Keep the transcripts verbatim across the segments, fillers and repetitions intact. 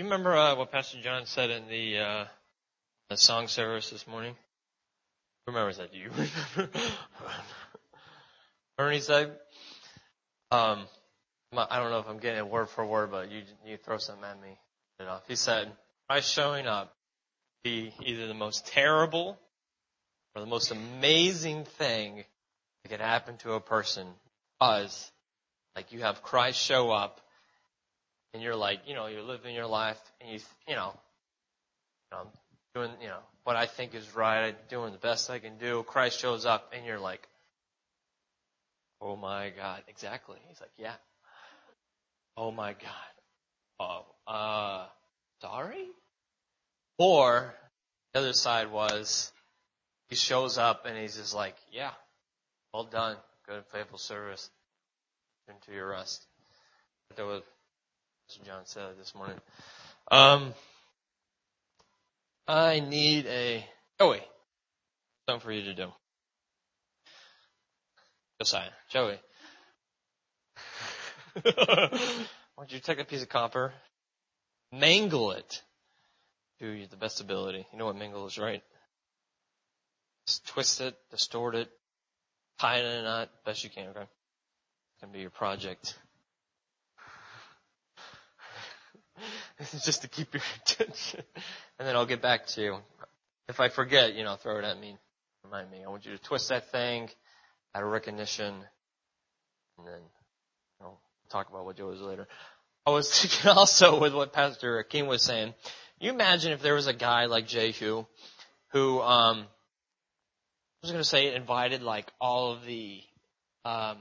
remember uh, what Pastor John said in the, uh, the song service this morning? Who remembers that? Do you remember? Ernie said, um, I don't know if I'm getting it word for word, but you you throw something at me. He said, Christ showing up be either the most terrible or the most amazing thing that could happen to a person. Because, like, you have Christ show up, and you're like, you know, you're living your life, and you, you know, you know, doing, you know, what I think is right, doing the best I can do. Christ shows up, and you're like, oh my God, exactly. He's like, yeah. Oh my God. Oh, uh, sorry? Or the other side was, he shows up and he's just like, yeah, well done. Good and faithful service into your rest. That was what John said this morning. Um, I need a, Joey, something for you to do. Josiah, Joey. Why don't you take a piece of copper, mangle it to the best ability. You know what mangle is, right? Just twist it, distort it, tie it in a knot, best you can, okay? It's going to be your project. Just to keep your attention. And then I'll get back to you. If I forget, you know, throw it at me. Remind me. I want you to twist that thing out of recognition. And then I'll talk about what Joe is later. I was thinking also with what Pastor Akeem was saying. You imagine if there was a guy like Jehu who, um, I was going to say invited like all of the, um,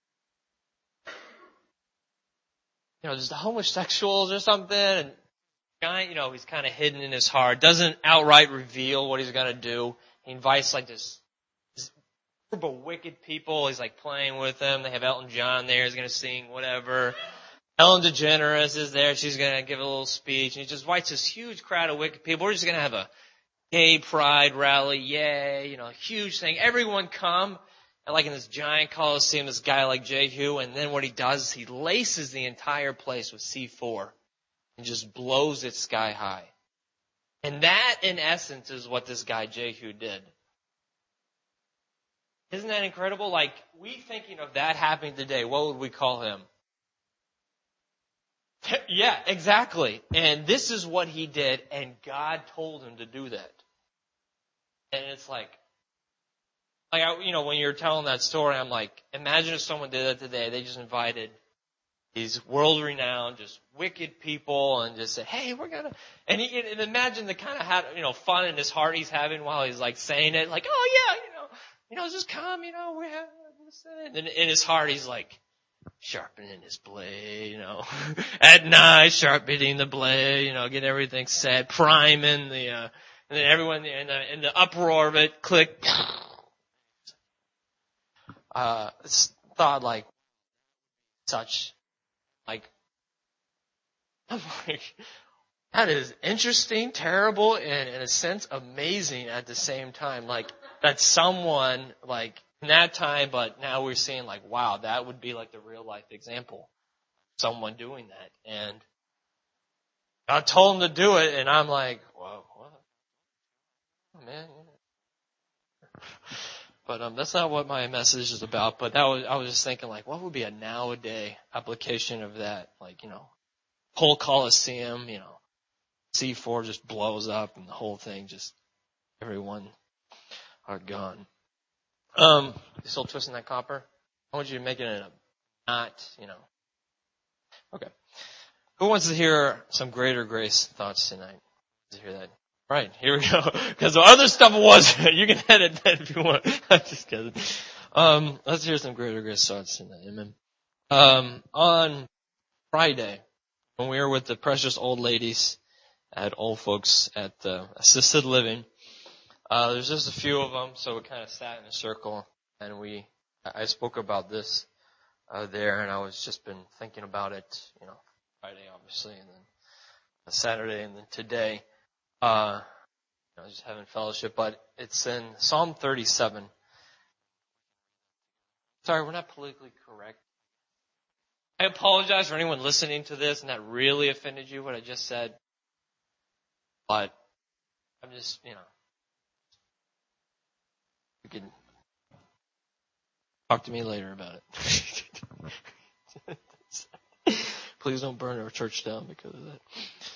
you know, just the homosexuals or something, and guy, you know, he's kind of hidden in his heart, doesn't outright reveal what he's going to do. He invites like this, this group of wicked people. He's like playing with them. They have Elton John there. He's going to sing whatever. Ellen DeGeneres is there. She's going to give a little speech. And he just invites this huge crowd of wicked people. We're just going to have a gay pride rally. Yay. You know, huge thing. Everyone come. And like in this giant coliseum, this guy like Jehu. And then what he does is he laces the entire place with C four and just blows it sky high. And that, in essence, is what this guy Jehu did. Isn't that incredible? Like, we thinking of that happening today, what would we call him? Yeah, exactly. And this is what he did, and God told him to do that. And it's like, like I, you know, when you're telling that story, I'm like, imagine if someone did that today. They just invited these world-renowned, just wicked people, and just said, "Hey, we're gonna," and he, and imagine the kind of had, you know, fun in his heart he's having while he's like saying it, like, "Oh yeah, you know, you know, just come, you know, we have this," and in his heart he's like, sharpening his blade, you know, at night, sharpening the blade, you know, get everything set, priming the, uh, and then everyone in the, in the uproar of it, click. Uh, it's thought like, such, like, I'm like, that is interesting, terrible, and in a sense amazing at the same time. Like, that someone, like, in that time, but now we're seeing like, wow, that would be like the real life example. Someone doing that. And God told him to do it, and I'm like, whoa, what? Oh, man. But um, that's not what my message is about. But that was, I was just thinking, like, what would be a nowadays application of that? Like, you know, whole Coliseum, you know, C four just blows up, and the whole thing just, everyone are gone. Um, you still twisting that copper? I want you to make it in a knot, you know. Okay. Who wants to hear some greater grace thoughts tonight? To hear that? Right, here we go. Because the other stuff was, you can edit that if you want. I'm just kidding. Um, let's hear some greater grace thoughts tonight. Amen. Um, on Friday, when we were with the precious old ladies at old folks at the assisted living, Uh, there's just a few of them, so we kind of sat in a circle, and we, I spoke about this, uh, there, and I was just been thinking about it, you know, Friday, obviously, and then Saturday, and then today, uh, you know, just having fellowship, but it's in Psalm thirty-seven. Sorry, we're not politically correct. I apologize for anyone listening to this and that really offended you, what I just said. But I'm just, you know, you can talk to me later about it. Please don't burn our church down because of that.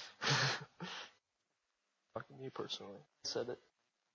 Talk to me personally. I said it.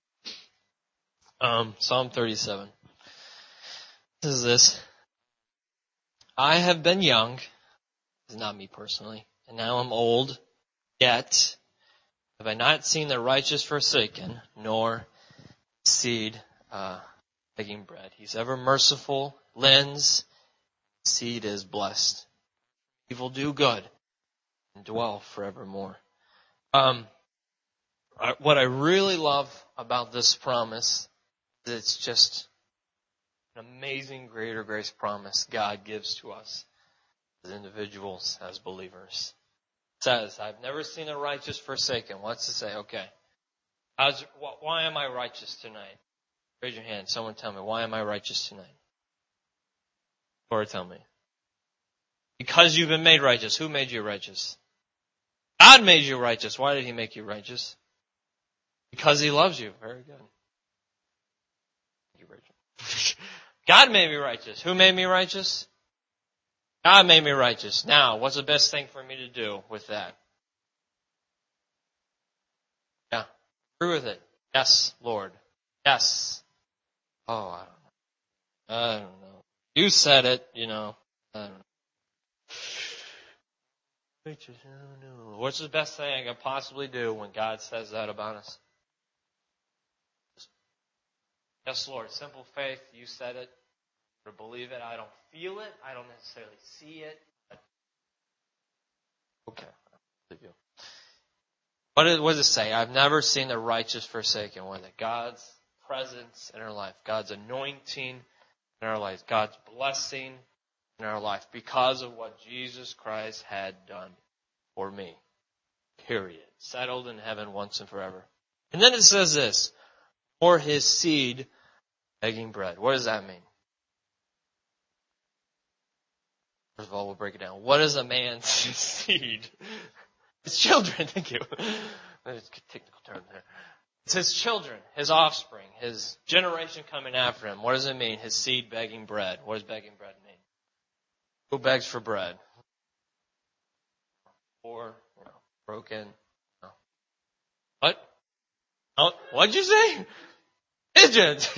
Um, Psalm thirty-seven. This is this. I have been young. This is not me personally. And now I'm old. Yet have I not seen the righteous forsaken, nor seed uh, begging bread. He's ever merciful, lends, seed is blessed. He will do good and dwell forevermore. Um, I, what I really love about this promise is it's just an amazing greater grace promise God gives to us as individuals, as believers. It says, I've never seen the righteous forsaken. What's it say? Okay. How's, why am I righteous tonight? Raise your hand. Someone tell me, why am I righteous tonight? Or tell me. Because you've been made righteous. Who made you righteous? God made you righteous. Why did He make you righteous? Because He loves you. Very good. Thank you, Rachel. God made me righteous. Who made me righteous? God made me righteous. Now, what's the best thing for me to do with that? Yeah. Agree with it. Yes, Lord. Yes. Oh, I don't know. I don't know. You said it, you know. I don't know. What's the best thing I can possibly do when God says that about us? Yes, Lord. Simple faith. You said it. I believe it. I don't feel it. I don't necessarily see it. But okay. I believe you. What, is, what does it say? I've never seen the righteous forsaken. What is it? God's presence in our life. God's anointing in our life. God's blessing in our life because of what Jesus Christ had done for me. Period. Settled in heaven once and forever. And then it says this, or His seed begging bread. What does that mean? First of all, we'll break it down. What is a man's seed? His children. Thank you. There's a technical term there. It's his children, his offspring, his generation coming after him. What does it mean? His seed begging bread. What does begging bread mean? Who begs for bread? Poor, you know, broken. No. What? Oh, what'd you say? Pigeons.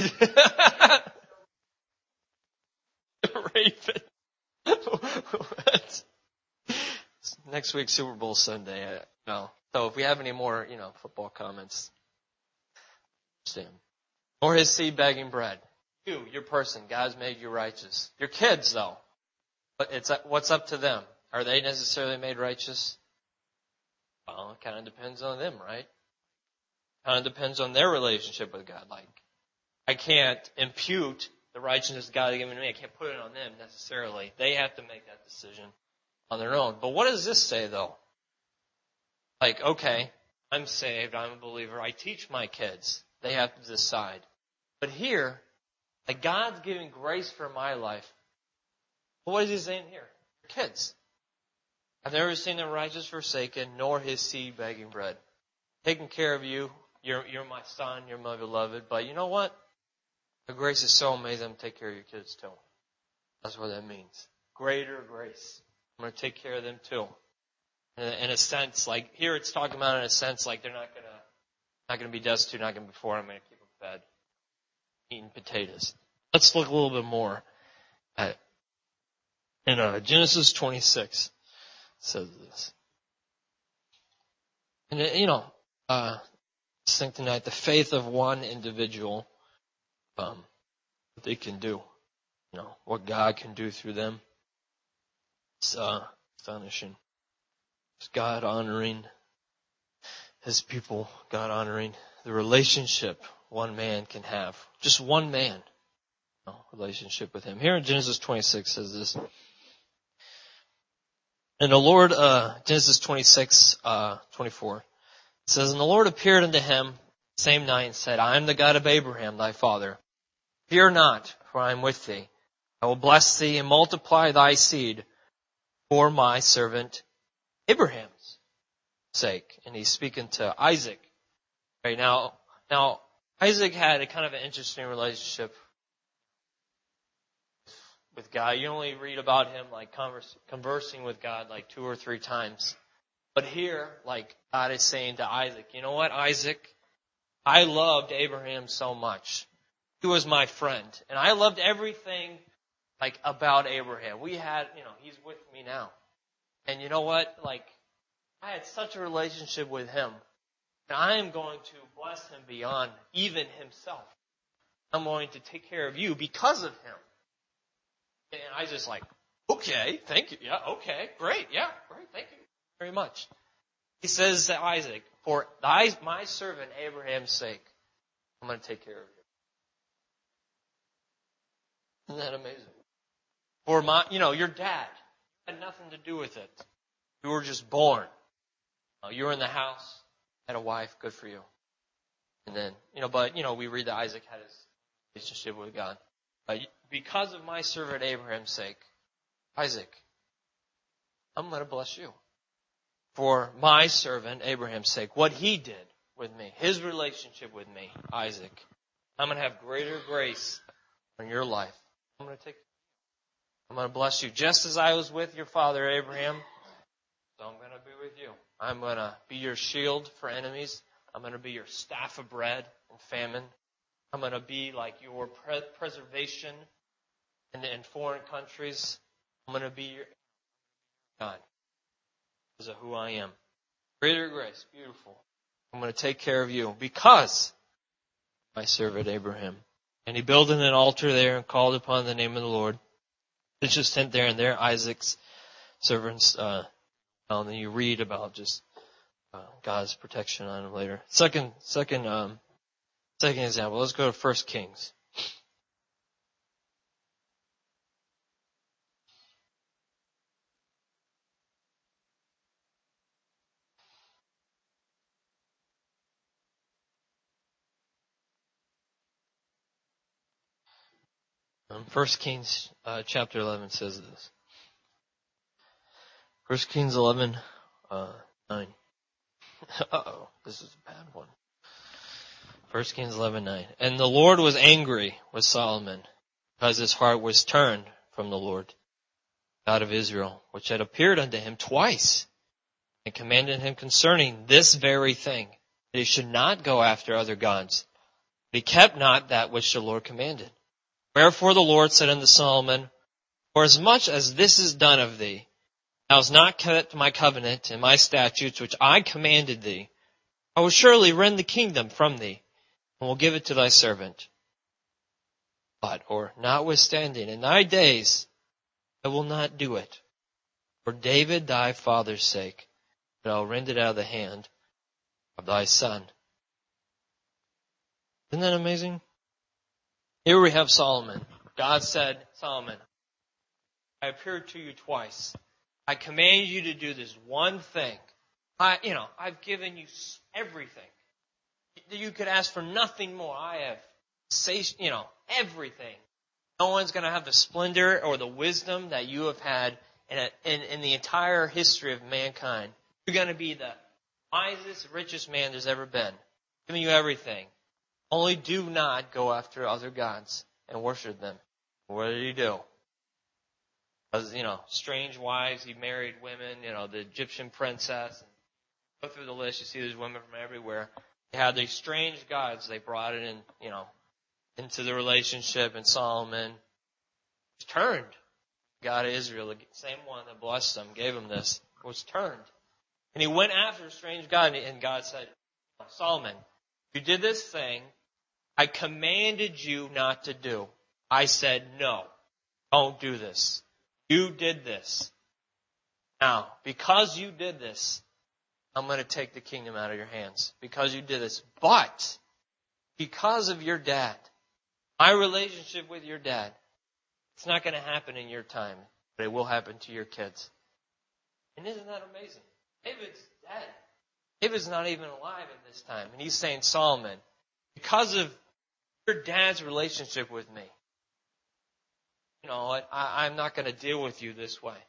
Raven. What? Next week, Super Bowl Sunday. I, no. So if we have any more, you know, football comments, stand. Or His seed begging bread. You, your person, God's made you righteous. Your kids, though. But it's what's up to them. Are they necessarily made righteous? Well, it kind of depends on them, right? Kind of depends on their relationship with God. Like, I can't impute the righteousness God has given to me. I can't put it on them necessarily. They have to make that decision on their own. But what does this say, though? Like, okay, I'm saved. I'm a believer. I teach my kids. They have to decide. But here, like God's giving grace for my life. What is He saying here? Your kids. I've never seen the righteous forsaken, nor his seed begging bread. Taking care of you. You're, you're my son. You're my beloved. But you know what? The grace is so amazing. I'm going to take care of your kids too. That's what that means. Greater grace. I'm going to take care of them too. In a, in a sense, like here it's talking about in a sense like they're not going to not going to be destitute, not going to be poor. I'm going to keep them fed, eating potatoes. Let's look a little bit more at in uh, Genesis twenty-six. It says this, and you know, uh, let's think tonight the faith of one individual, um, what they can do, you know, what God can do through them. It's uh, astonishing. It's God honoring His people, God honoring the relationship one man can have. Just one man, you know, relationship with Him. Here in Genesis twenty-six says this. And the Lord, uh, Genesis twenty-six, uh, twenty-four, it says, and the Lord appeared unto him the same night and said, I am the God of Abraham, thy father. Fear not, for I am with thee. I will bless thee and multiply thy seed for my servant Abraham's. sake. And he's speaking to Isaac. Right now, now Isaac had a kind of an interesting relationship with God. You only read about him like converse, conversing with God like two or three times. But here, like God is saying to Isaac, you know what, Isaac? I loved Abraham so much. He was my friend. And I loved everything like about Abraham. We had, you know, he's with me now. And you know what? Like, I had such a relationship with him. And I am going to bless him beyond even himself. I'm going to take care of you because of him. And I just like, okay, thank you. Yeah, okay, great. Yeah, great. Thank you very much. He says to Isaac, for thy, my servant Abraham's sake, I'm going to take care of you. Isn't that amazing? For my, you know, your dad had nothing to do with it. You were just born. You were in the house, had a wife, good for you. And then, you know, but, you know, we read that Isaac had his relationship with God. Uh, because of my servant Abraham's sake, Isaac, I'm going to bless you. For my servant Abraham's sake, what he did with me, his relationship with me, Isaac, I'm going to have greater grace in your life. I'm going to take, I'm going to bless you just as I was with your father Abraham. So I'm going to be with you. I'm going to be your shield for enemies. I'm going to be your staff of bread in famine. I'm going to be like your pre- preservation in, in foreign countries. I'm going to be your God because of who I am. Greater grace, beautiful. I'm going to take care of you because my servant Abraham. And he built an altar there and called upon the name of the Lord. It's just tent there, and there Isaac's servants. Uh, and then you read about just uh, God's protection on him later. Second, second, um, second example. Let's go to First Kings. Um, First Kings uh, chapter eleven says this. First Kings eleven uh, nine. Uh-oh, this is a bad one. First Kings eleven nine. And the Lord was angry with Solomon because his heart was turned from the Lord, God of Israel, which had appeared unto him twice and commanded him concerning this very thing, that he should not go after other gods. But he kept not that which the Lord commanded. Wherefore the Lord said unto Solomon, for as much as this is done of thee, thou hast not kept my covenant and my statutes which I commanded thee, I will surely rend the kingdom from thee, and will give it to thy servant. But, or notwithstanding, in thy days I will not do it. For David thy father's sake, but I'll rend it out of the hand of thy son. Isn't that amazing? Here we have Solomon. God said, Solomon, I appeared to you twice. I command you to do this one thing. I, you know, I've given you everything. You could ask for nothing more. I have, say, you know, everything. No one's going to have the splendor or the wisdom that you have had in, a, in, in the entire history of mankind. You're going to be the wisest, richest man there's ever been. Giving you everything. Only do not go after other gods and worship them. What did he do? Because, you know, strange wives, he married women, you know, the Egyptian princess. Go through the list, you see there's women from everywhere. They had these strange gods. They brought it in, you know, into the relationship, and Solomon turned. God of Israel, the same one that blessed him, gave him this, was turned. And he went after a strange God, and God said, Solomon, you did this thing I commanded you not to do. I said, no, don't do this. You did this. Now, because you did this, I'm going to take the kingdom out of your hands. Because you did this. But, because of your dad, my relationship with your dad, it's not going to happen in your time, but it will happen to your kids. And isn't that amazing? David's dead. David's not even alive at this time. And he's saying, Solomon, because of your dad's relationship with me, you know what, I, I'm not going to deal with you this way.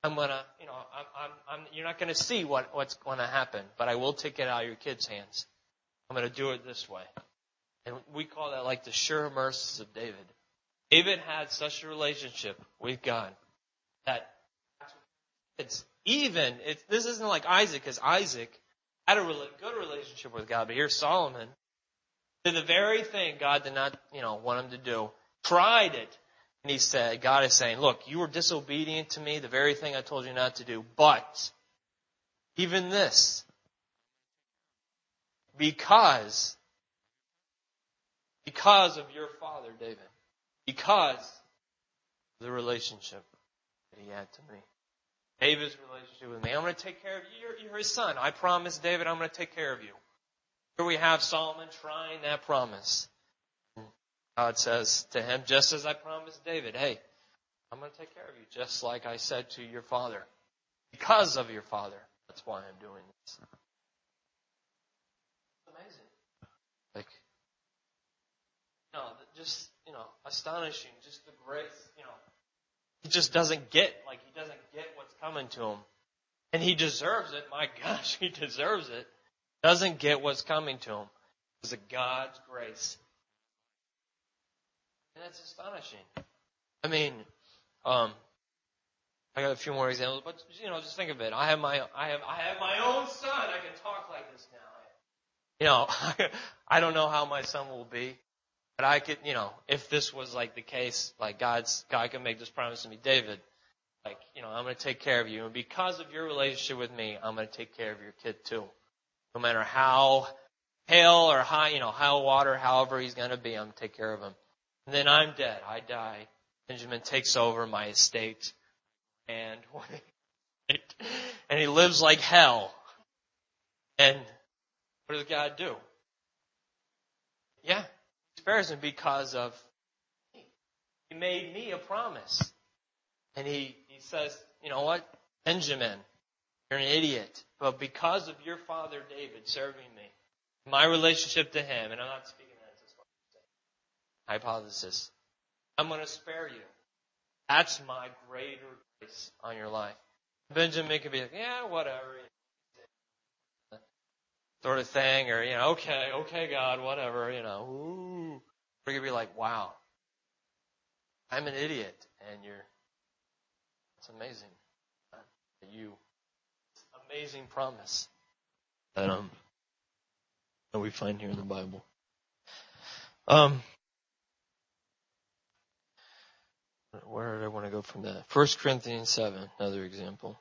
I'm gonna, you know, I'm, I'm, I'm you're not gonna see what, what's gonna happen, but I will take it out of your kids' hands. I'm gonna do it this way. And we call that like the sure mercies of David. David had such a relationship with God that it's even, it's, this isn't like Isaac, because Isaac had a really good relationship with God, but here's Solomon did the very thing God did not, you know, want him to do. Tried it. And he said, God is saying, look, you were disobedient to me, the very thing I told you not to do. But even this, because, because of your father, David, because of the relationship that he had to me. David's relationship with me. I'm going to take care of you. You're, you're his son. I promised David I'm going to take care of you. Here we have Solomon trying that promise. God says to him, just as I promised David, hey, I'm going to take care of you, just like I said to your father. Because of your father. That's why I'm doing this. It's amazing. Like, you know, just, you know, astonishing. Just the grace, you know. He just doesn't get, like, he doesn't get what's coming to him. And he deserves it. My gosh, he deserves it. Doesn't get what's coming to him. It's a God's grace. And that's astonishing. I mean, um, I got a few more examples, but you know, just think of it. I have my, I have, I have my own son. I can talk like this now. You know, I don't know how my son will be, but I could, you know, if this was like the case, like God's, God can make this promise to me, David, like, you know, I'm going to take care of you, and because of your relationship with me, I'm going to take care of your kid too. No matter how pale or high, you know, high water, however he's going to be, I'm going to take care of him. And then I'm dead. I die. Benjamin takes over my estate. And and he lives like hell. And what does God do? Yeah, he spares him because of me. He made me a promise. And he, he says, you know what? Benjamin, you're an idiot. But because of your father David serving me, my relationship to him, and I'm not speaking that as a hypothesis, I'm going to spare you. That's my greater grace on your life. Benjamin could be like, yeah, whatever, sort of thing, or, you know, okay, okay, God, whatever, you know. Ooh. Or you could be like, wow, I'm an idiot, and you're, it's amazing. That you, it's an amazing promise that, um, that we find here in the Bible. Um, where did I want to go from that? First Corinthians seven, another example.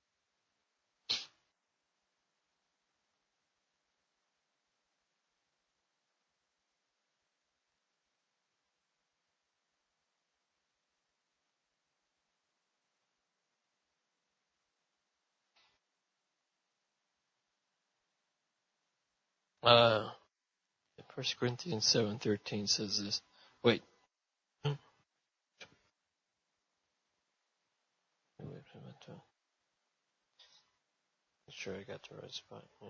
Uh, First Corinthians seven thirteen says this. Wait. Make sure I got the right spot. Yeah.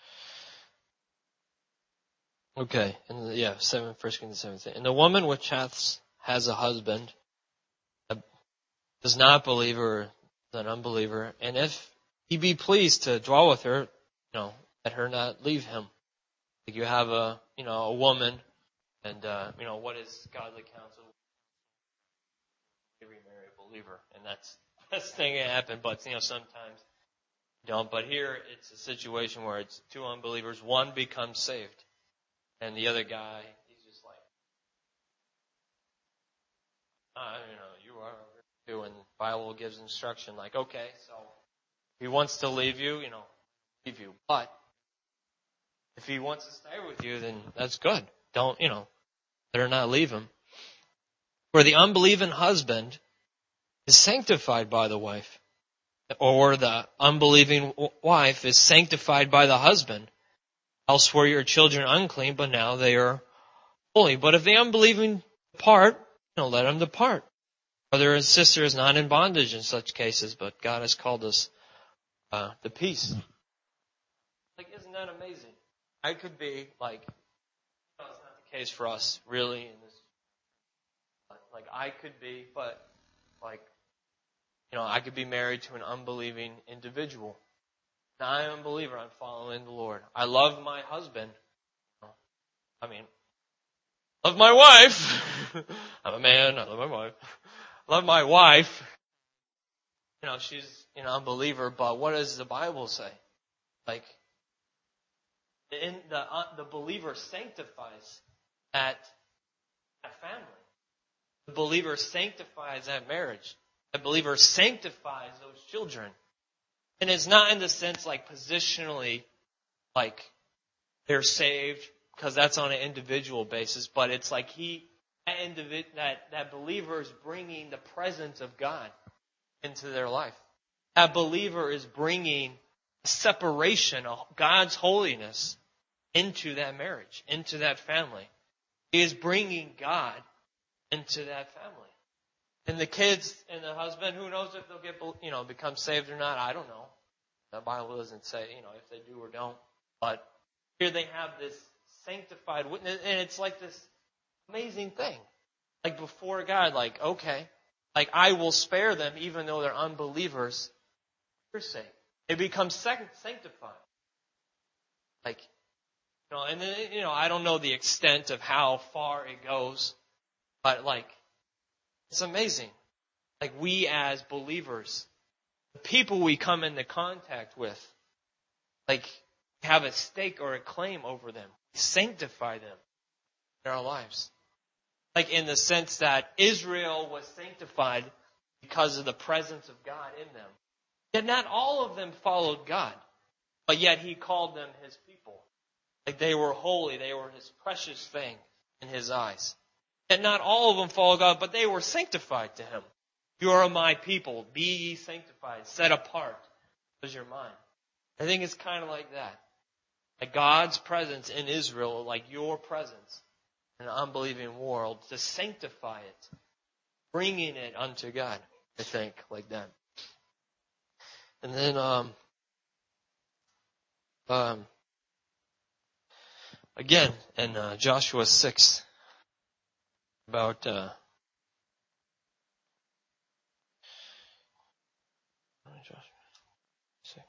Okay, and the, yeah, seven, First Corinthians seventeen. And the woman which hath has a husband uh, does not believe or is an unbeliever, and if he be pleased to dwell with her, you know, let her not leave him. Like you have a, you know, a woman, and uh, you know, what is godly counsel? Remarry a believer, and that's the best thing that happen. But you know, sometimes you don't. But here, it's a situation where it's two unbelievers. One becomes saved, and the other guy, he's just like, ah, you know, you are too. And the Bible gives instruction like, okay, so if he wants to leave you, you know, leave you. But if he wants to stay with you, then that's good. Don't, you know, better not leave him. For the unbelieving husband is sanctified by the wife, or the unbelieving wife is sanctified by the husband. Else were your children unclean, but now they are holy. But if the unbelieving depart, you know, let them depart. Brother and sister is not in bondage in such cases, but God has called us uh, to peace. Like, isn't that amazing? I could be like, no, it's not the case for us, really. In this, like, I could be, but like, you know, I could be married to an unbelieving individual. Now, I am a believer. I'm following the Lord. I love my husband. I mean, love my wife. I'm a man. I love my wife. Love my wife. You know, she's an unbeliever. But what does the Bible say? Like, in the uh, the believer sanctifies that, that family. The believer sanctifies that marriage. The believer sanctifies those children. And it's not in the sense like positionally, like they're saved, because that's on an individual basis, but it's like he, that, individ, that, that believer is bringing the presence of God into their life. That believer is bringing separation of God's holiness into that marriage, into that family. He is bringing God into that family. And the kids and the husband, who knows if they'll get, you know, become saved or not? I don't know. The Bible doesn't say, you know, if they do or don't. But here they have this sanctified witness, and it's like this amazing thing. Like before God, like, okay, like I will spare them even though they're unbelievers for your sake. It becomes sanctified. Like, you know, and then, you know, I don't know the extent of how far it goes, but like, it's amazing. Like we as believers, the people we come into contact with, like have a stake or a claim over them. Sanctify them in our lives. Like in the sense that Israel was sanctified because of the presence of God in them. Yet not all of them followed God, but yet He called them His people. Like they were holy, they were His precious thing in His eyes. Yet not all of them followed God, but they were sanctified to Him. You are my people, be ye sanctified, set apart as your mind. I think it's kind of like that. Like God's presence in Israel, like your presence in an unbelieving world, to sanctify it, bringing it unto God, I think, like that. And then, um, um, again, in uh, Joshua six, about, uh, Joshua six.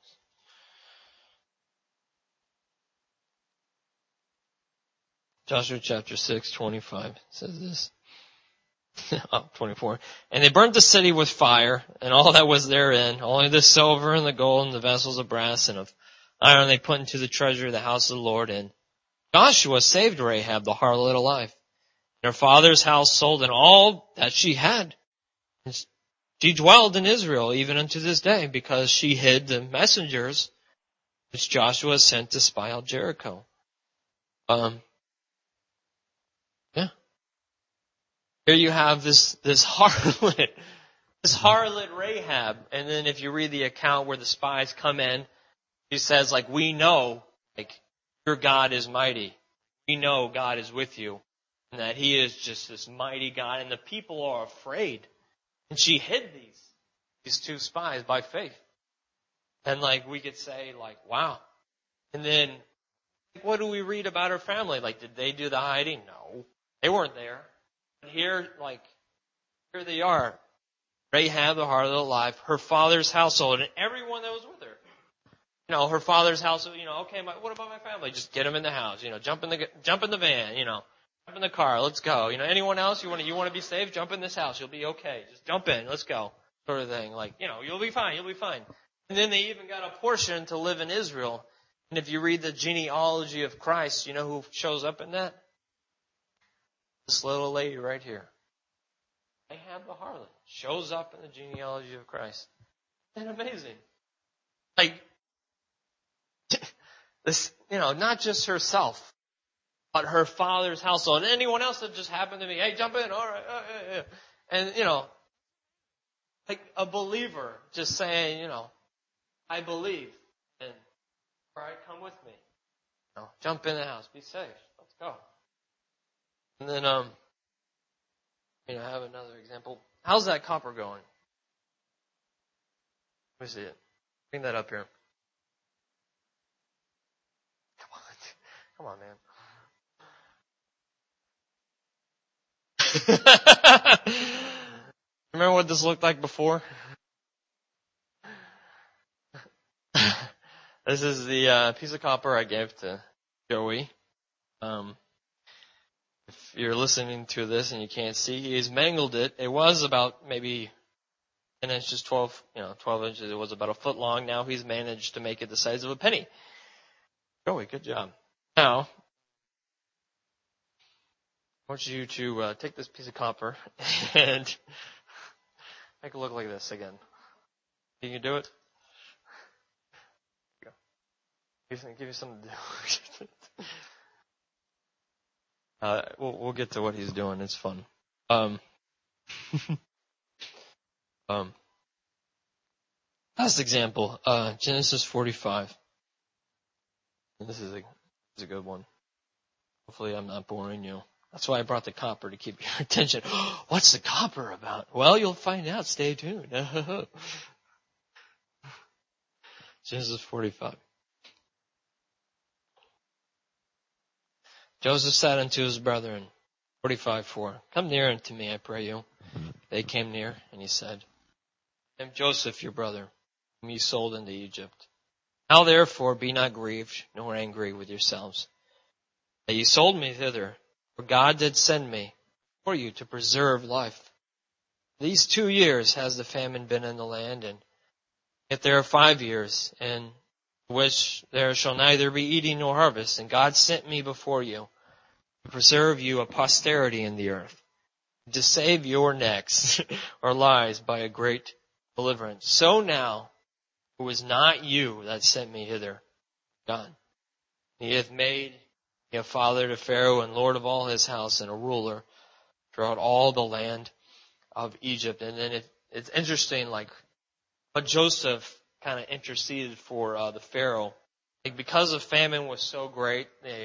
Joshua chapter six, twenty-five says this. Oh, twenty-four. And they burnt the city with fire, and all that was therein, only the silver and the gold and the vessels of brass and of iron they put into the treasury of the house of the Lord. And Joshua saved Rahab the harlot alive, and her father's household, and all that she had. And she dwelled in Israel even unto this day, because she hid the messengers which Joshua sent to spy out Jericho. Um, yeah. Here you have this, this harlot, this harlot Rahab. And then if you read the account where the spies come in, he says, like, we know, like, your God is mighty. We know God is with you. And that He is just this mighty God. And the people are afraid. And she hid these, these two spies by faith. And like, we could say, like, wow. And then, what do we read about her family? Like, did they do the hiding? No. They weren't there. But here, like, here they are. Rahab the harlot alive, her father's household, and everyone that was with her. You know, her father's household, you know, okay, my, what about my family? Just get them in the house, you know, jump in the, jump in the van, you know, jump in the car, let's go. You know, anyone else, you want to, you want to be saved? Jump in this house, you'll be okay. Just jump in, let's go. Sort of thing. Like, you know, you'll be fine, you'll be fine. And then they even got a portion to live in Israel. And if you read the genealogy of Christ, you know who shows up in that? This little lady right here. Rahab the harlot shows up in the genealogy of Christ. Isn't that amazing? Like, this, you know, not just herself, but her father's household. And anyone else that just happened to be, hey, jump in, all right. Uh, yeah, yeah. And, you know, like a believer just saying, you know, I believe. And, all right, come with me. You know, jump in the house, be safe. Let's go. And then, um, you know, I have another example. How's that copper going? Let me see it. Bring that up here. Come on. Come on, man. Remember what this looked like before? This is the uh, piece of copper I gave to Joey. Um, if you're listening to this and you can't see, he's mangled it. It was about maybe ten inches, twelve, you know, twelve inches. It was about a foot long. Now he's managed to make it the size of a penny. Joey, good job. Now, I want you to uh, take this piece of copper and make it look like this again. Can you do it? Go. Give you, give you something to do. uh, we'll, we'll get to what he's doing. It's fun. Um, um, last example, uh, Genesis forty-five. This is a, this is a good one. Hopefully I'm not boring you. That's why I brought the copper, to keep your attention. What's the copper about? Well, you'll find out. Stay tuned. Genesis forty-five. Joseph said unto his brethren, forty-five four, come near unto me, I pray you. They came near, and he said, I am Joseph, your brother, whom ye sold into Egypt. Now therefore be not grieved, nor angry with yourselves, that ye sold me thither. For God did send me for you to preserve life. These two years has the famine been in the land, and yet there are five years, in which there shall neither be eating nor harvest. And God sent me before you to preserve you a posterity in the earth, to save your necks or lives by a great deliverance. So now, it was not you that sent me hither, God. He hath made me a father to Pharaoh and lord of all his house and a ruler throughout all the land of Egypt. And then it, it's interesting, like, what Joseph kind of interceded for uh, the Pharaoh. Like, because the famine was so great, they,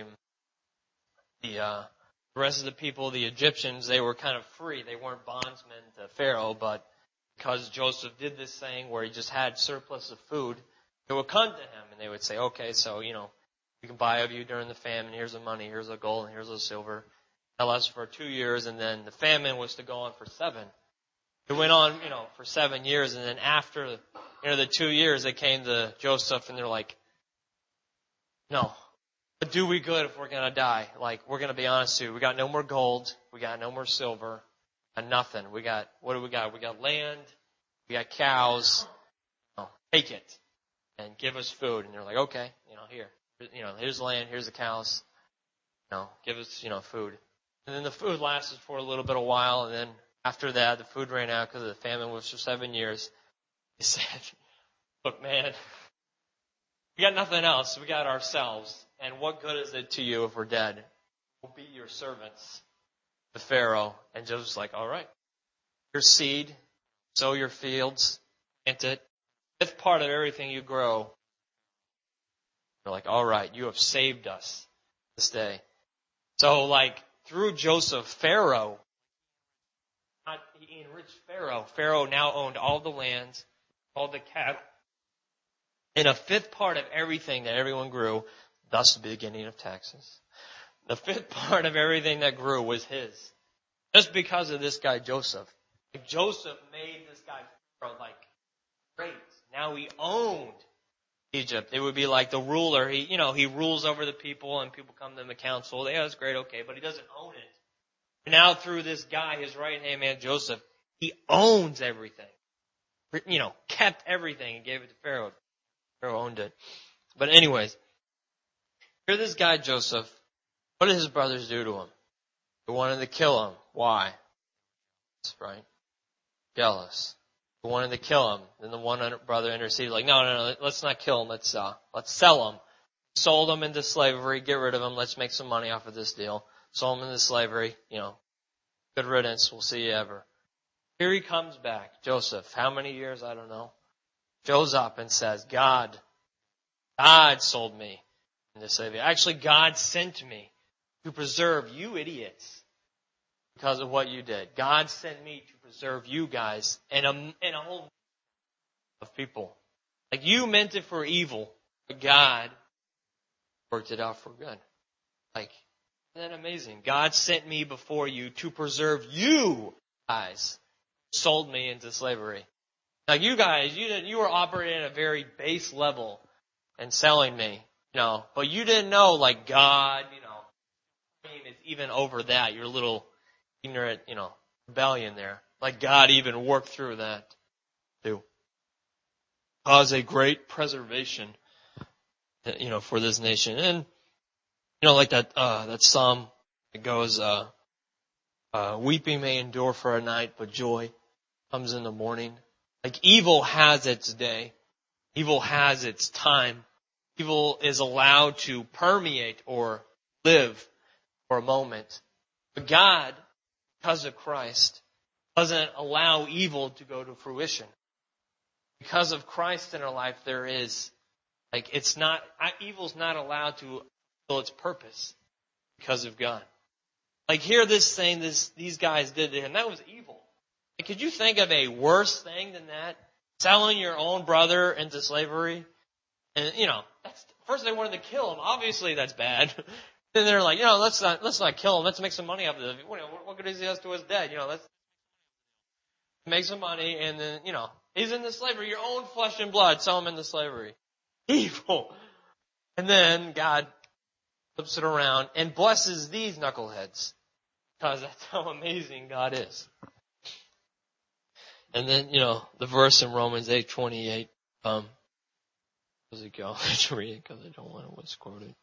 the uh, the rest of the people, the Egyptians, they were kind of free. They weren't bondsmen to Pharaoh, but because Joseph did this thing where he just had surplus of food, they would come to him and they would say, okay, so, you know, we can buy of you during the famine. Here's the money. Here's the gold. And here's the silver. That lasted for two years, and then the famine was to go on for seven. It went on, you know, for seven years, and then after, you know, the two years, they came to Joseph, and they're like, no, but do we good if we're going to die? Like, we're going to be honest with you. We got no more gold. We got no more silver. And nothing. We got, what do we got? We got land. We got cows. No, take it and give us food. And they're like, okay, you know, here. You know, here's the land, here's the cows. You know, give us, you know, food. And then the food lasted for a little bit of while, and then after that, the food ran out because the famine was for seven years. He said, look, man, we got nothing else. We got ourselves. And what good is it to you if we're dead? We'll be your servants, the Pharaoh. And Joseph's like, all right, your seed, sow your fields, plant it. Fifth part of everything you grow. They're like, all right, you have saved us this day. So, like, through Joseph, Pharaoh, not, he enriched Pharaoh. Pharaoh now owned all the lands, all the cattle, and a fifth part of everything that everyone grew, thus the beginning of taxes. The fifth part of everything that grew was his. Just because of this guy, Joseph. Like, Joseph made this guy, Pharaoh, like, great. Now he owned Egypt. It would be like the ruler. He, you know, he rules over the people, and people come to him a council. Yeah, that's great, okay, but he doesn't own it. And now through this guy, his right-hand man, Joseph, he owns everything. You know, kept everything and gave it to Pharaoh. Pharaoh owned it. But anyways, here this guy, Joseph, what did his brothers do to him? They wanted to kill him. Why? That's right. Jealous. They wanted to kill him. Then the one brother interceded, like, no, no, no, let's not kill him. Let's, uh, let's sell him. Sold him into slavery. Get rid of him. Let's make some money off of this deal. Sold him into slavery. You know, good riddance. We'll see you ever. Here he comes back. Joseph, how many years? I don't know. Shows up and says, God, God sold me into slavery. Actually, God sent me to preserve you idiots because of what you did. God sent me to preserve you guys and a, and a whole of people. Like, you meant it for evil, but God worked it out for good. Like, isn't that amazing? God sent me before you to preserve you guys. Sold me into slavery. Now, you guys, you you were operating at a very base level and selling me, you know, but you didn't know, like, God, you know, I mean, it's even over that, your little ignorant, you know, rebellion there. Like God even worked through that to cause a great preservation, you know, for this nation. And, you know, like that, uh, that psalm that goes, uh, uh, weeping may endure for a night, but joy comes in the morning. Like evil has its day. Evil has its time. Evil is allowed to permeate or live for a moment. But God, because of Christ, doesn't allow evil to go to fruition. Because of Christ in our life, there is, like, it's not, evil's not allowed to fulfill its purpose because of God. Like here, this thing, this, these guys did to him, that was evil. Like, could you think of a worse thing than that? Selling your own brother into slavery? And, you know, that's, first they wanted to kill him. Obviously that's bad. Then they're like, you know, let's not, let's not kill him. Let's make some money off of it. What, what good is he has to his dead? You know, let's make some money and then, you know, he's into slavery. Your own flesh and blood, sell him into slavery. Evil. And then God flips it around and blesses these knuckleheads because that's how amazing God is. And then, you know, the verse in Romans eight twenty-eight, um, does it go? Let's read it because I don't want to misquote it.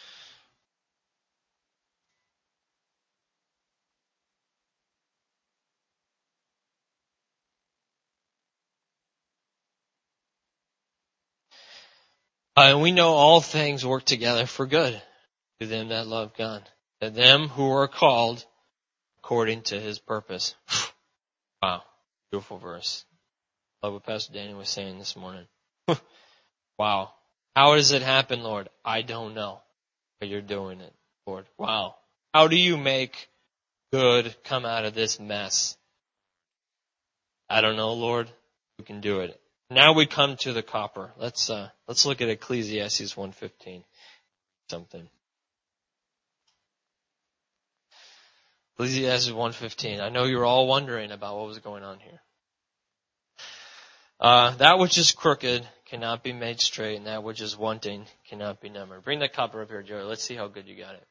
Uh, and we know all things work together for good to them that love God, to them who are called according to his purpose. Wow. Beautiful verse. Love what Pastor Danny was saying this morning. Wow. How does it happen, Lord? I don't know. But you're doing it, Lord. Wow. How do you make good come out of this mess? I don't know, Lord. You can do it. Now we come to the copper. Let's uh, let's look at Ecclesiastes one fifteen. Something. Ecclesiastes one fifteen. I know you're all wondering about what was going on here. Uh, that which is crooked cannot be made straight, and that which is wanting cannot be numbered. Bring that copper up here, Joey. Let's see how good you got it.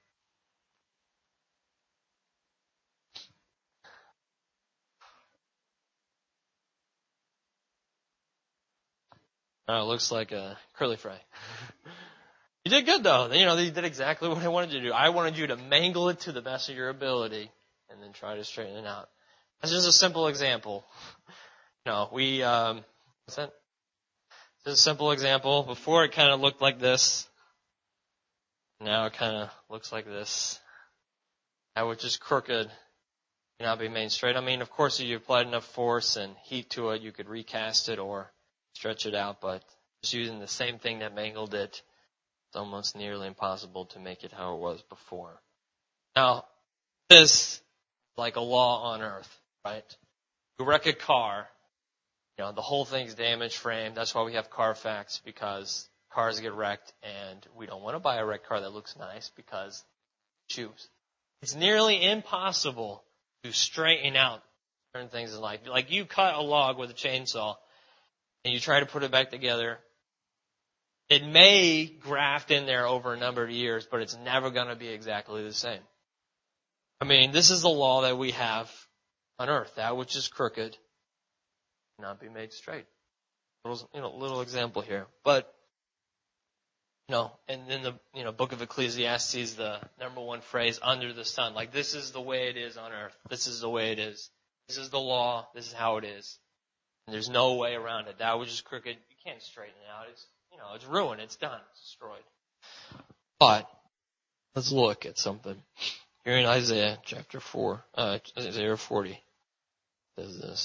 Oh, it looks like a curly fry. You did good though. You know, you did exactly what I wanted you to do. I wanted you to mangle it to the best of your ability and then try to straighten it out. That's just a simple example. You know, we, um, what's that? Just a simple example. Before it kind of looked like this. Now it kind of looks like this. That which is crooked cannot be made straight. I mean, of course, if you applied enough force and heat to it, you could recast it or stretch it out, but just using the same thing that mangled it, it's almost nearly impossible to make it how it was before. Now, this is like a law on earth, right? You wreck a car, you know, the whole thing's damaged frame. That's why we have Carfax, because cars get wrecked and we don't want to buy a wrecked car that looks nice because choose. It's nearly impossible to straighten out certain things in life. Like you cut a log with a chainsaw and you try to put it back together. It may graft in there over a number of years, but it's never going to be exactly the same. I mean, this is the law that we have on earth. That which is crooked cannot be made straight. Little, you know, little example here. But, you know, and in the, you know, book of Ecclesiastes, the number one phrase, under the sun. Like, this is the way it is on earth. This is the way it is. This is the law. This is how it is. And there's no way around it. That which is crooked, you can't straighten it out. It's, you know, it's ruined. It's done. It's destroyed. But let's look at something. Here in Isaiah chapter four, uh, Isaiah forty, it says this.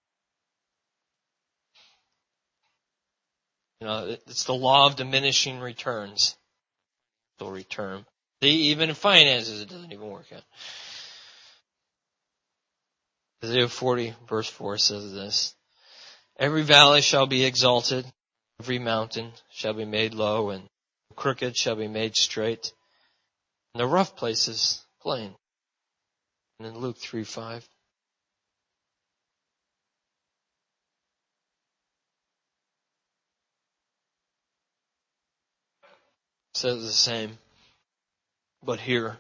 You know, it's the law of diminishing returns. They'll return. See, even in finances, it doesn't even work out. Isaiah forty, verse four says this. Every valley shall be exalted, every mountain shall be made low, and crooked shall be made straight, and the rough places plain. And then Luke three five. says the same. But here,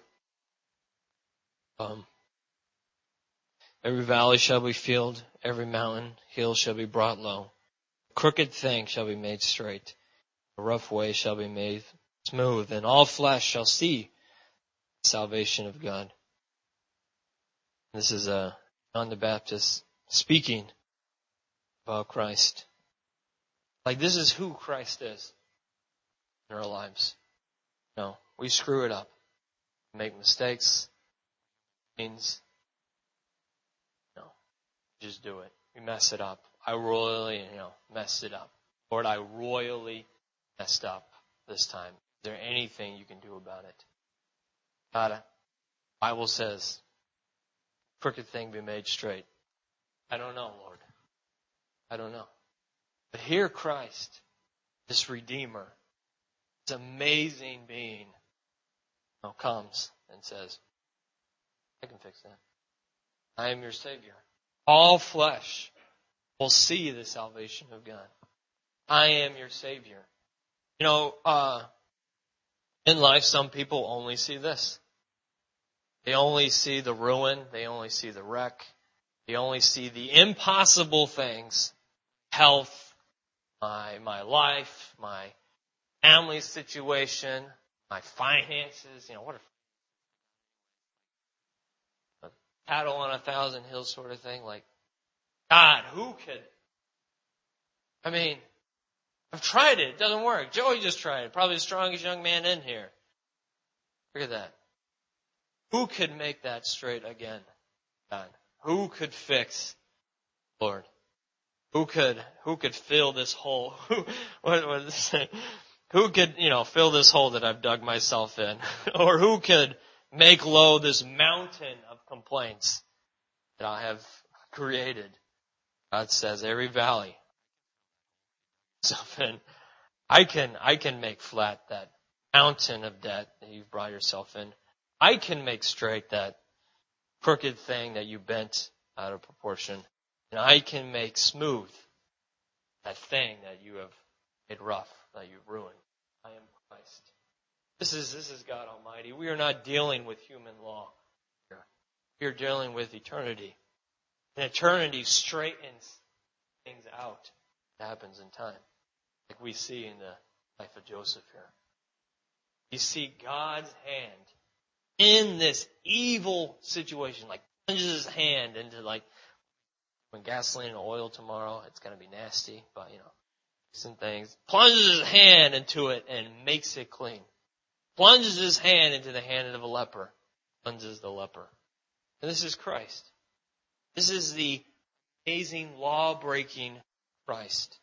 um, every valley shall be filled, every mountain, hill shall be brought low. Crooked thing shall be made straight, a rough way shall be made smooth, and all flesh shall see the salvation of God. This is uh, John the Baptist speaking about Christ. Like, this is who Christ is in our lives. No, we screw it up. We make mistakes. Means, no, just do it. We mess it up. I royally, you know, messed it up. Lord, I royally messed up this time. Is there anything you can do about it? God, the Bible says, crooked thing be made straight. I don't know, Lord. I don't know. But here Christ, this Redeemer, this amazing being, you know, comes and says, I can fix that. I am your Savior. All flesh will see the salvation of God. I am your Savior. You know, uh, in life, some people only see this. They only see the ruin. They only see the wreck. They only see the impossible things. Health, my, my life, my family situation, my finances. You know, what a, a cattle on a thousand hills sort of thing. Like, God, who could? I mean, I've tried it. It doesn't work. Joey just tried it. Probably the strongest young man in here. Look at that. Who could make that straight again? God. Who could fix, Lord? Who could, who could fill this hole? Who, what, what is this? Who could, you know, fill this hole that I've dug myself in? Or who could make low this mountain of complaints that I have created? God says, every valley, in, I can, I can make flat that mountain of debt that you've brought yourself in. I can make straight that crooked thing that you bent out of proportion. And I can make smooth that thing that you have made rough, that you've ruined. I am Christ. This is, this is God Almighty. We are not dealing with human law here. We are dealing with eternity. And eternity straightens things out. It happens in time. Like we see in the life of Joseph here. You see God's hand in this evil situation, like plunges his hand into like when gasoline and oil tomorrow, it's going to be nasty, but you know, some things. Plunges his hand into it and makes it clean. Plunges his hand into the hand of a leper. Cleanses the leper. And this is Christ. This is the amazing law-breaking Christ.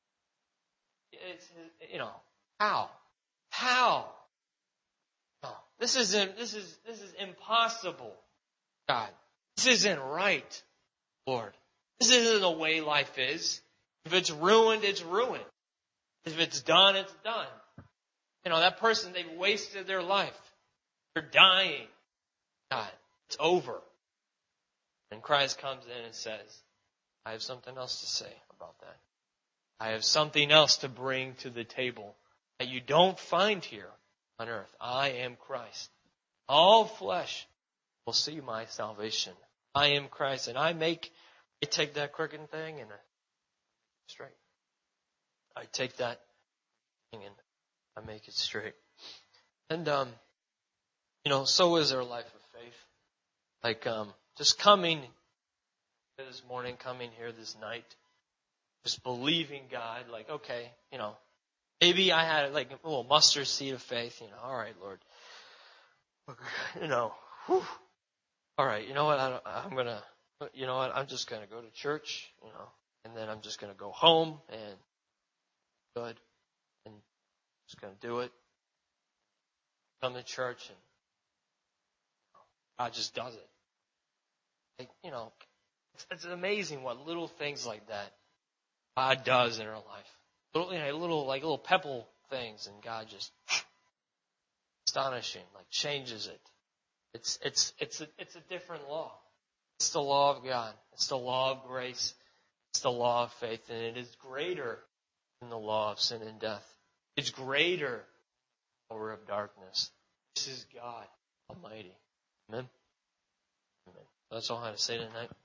It's, you know, how? How? No, this isn't, this is, this is impossible, God. This isn't right, Lord. This isn't the way life is. If it's ruined, it's ruined. If it's done, it's done. You know, that person, they've wasted their life. They're dying. God, it's over. And Christ comes in and says, I have something else to say about that. I have something else to bring to the table that you don't find here on earth. I am Christ. All flesh will see my salvation. I am Christ. And I make, I take that crooked thing and I straight. I take that thing and I make it straight. And, um, you know, so is our life of faith. Like, um, just coming this morning, coming here this night, just believing God, like, okay, you know, maybe I had like a little mustard seed of faith, you know, all right, Lord, you know, whew, all right, you know what, I, I'm going to, you know what, I'm just going to go to church, you know, and then I'm just going to go home and good, and just going to do it. Come to church and God just does it. Like, you know, it's, it's amazing what little things like that God does in our life. Little, you know, little, like little pebble things, and God just astonishing, like changes it. It's, it's, it's a, it's a different law. It's the law of God. It's the law of grace. It's the law of faith, and it is greater than the law of sin and death. It's greater than power of darkness. This is God Almighty. Amen. Amen. That's all I have to say tonight.